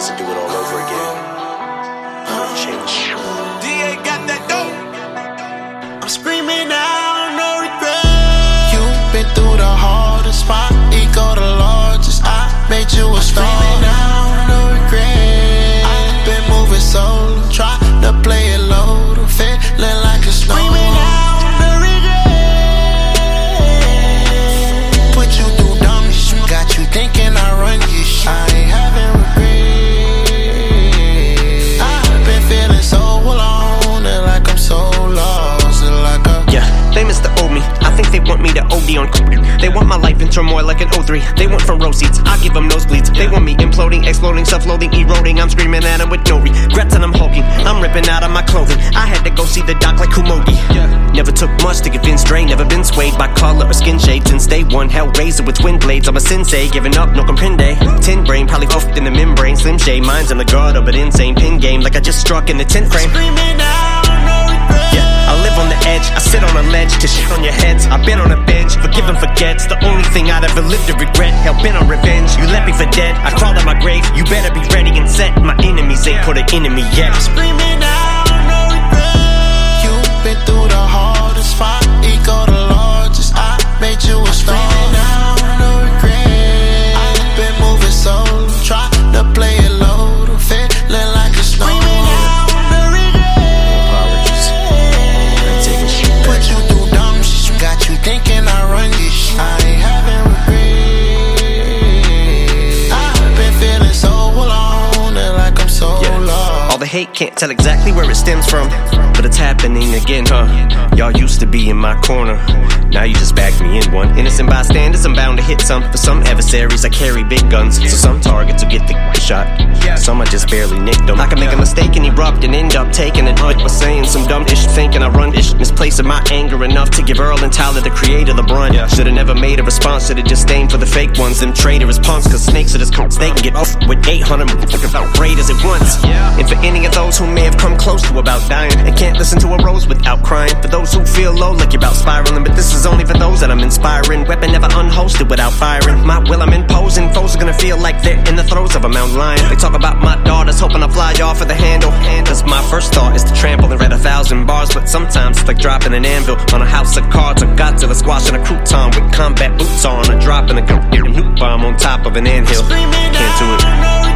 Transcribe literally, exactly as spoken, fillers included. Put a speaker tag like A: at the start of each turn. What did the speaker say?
A: chance to do it all over again. Change.
B: D A got that dope. I'm screaming out, no regret.
C: You've been through the hardest spot, ego the largest. I made you a star. Screaming out, no regret. I've been moving solo, try to play it low, to feeling like a snow.
B: Screaming out, no regret.
C: Put you through dumb shit, got you thinking I run your shit. I ain't having regret. I've been feeling so alone, and like I'm so lost, and like a
D: Yeah, they miss the old me. I think they want me to O D on coke. They want my life in turmoil like an O three. They want front row seats, I give them nosebleeds. They want me imploding, exploding, self-loathing, eroding. I'm screaming at them with no regrets and I'm hulking. I'm ripping out of my clothing. I had to go see the doc like Kumogi. Never took much to convince Dre. Never been swayed by color or skin shade. Since day one, Hellraiser with twin blades. I'm a sensei, giving up, no comprende. Tin brain, probably fucked in the membrane. Slim shade, minds in the gutter, but insane. Pin game like I just struck in the tenth frame.
B: Screaming out, no regret.
D: Yeah, I live on the edge, I sit on a ledge to shit on your heads. I've been on a bench, forgive and forget's the only thing I'd ever lived to regret. Hell bent on revenge, you left me for dead. I crawled out my grave, you better be ready and set. My enemies ain't put an enemy yet.
B: Screaming out, no regret.
C: you've been through the hardest spot, ego the largest. I made you a star. Screaming out, no regret. I've been moving solo, try to play it low, to feeling like a snow.
B: Screaming out, no regret.
A: Apologies. I'm taking shit back.
C: Put you through dumb shit, got you thinking I run your shit. I ain't having regret. I've been feeling so alone, and like I'm so
D: Yeah.
C: lost.
D: All the hate can't tell exactly where it stems from, but it's happening again, huh? Y'all used to be in my corner, now you just backed me in one. Innocent bystanders, I'm bound to hit some. For some adversaries, I carry big guns, so some targets will get the shot. Some I just barely nicked them. I can make a mistake and erupt and end up taking it. But was saying some dumb ish, thinking I run ish, misplacing my anger enough to give Earl and Tyler, the creator, the brunt. Should've never made a response, should've just aimed for the fake ones. Them traitorous punks, cause snakes are just cunts. They can get off with eight hundred about raiders at once. And for any of those who may have come close to about dying and can't listen to a rose without crying. For those who feel low like you're about spiraling, but this is only for those that I'm inspiring. Weapon never unholstered without firing. My will I'm imposing, foes are gonna feel like they're in the throes of a mountain lion. They talk about my daughters, hoping I fly off of the handle. Cause my first thought is to trample and read a thousand bars, but sometimes it's like dropping an anvil on a house of cards. Or Godzilla squashing a crouton with combat boots on. Or dropping a nuke bomb on top of an anthill.
B: Screaming
D: Can't do it.
B: out, no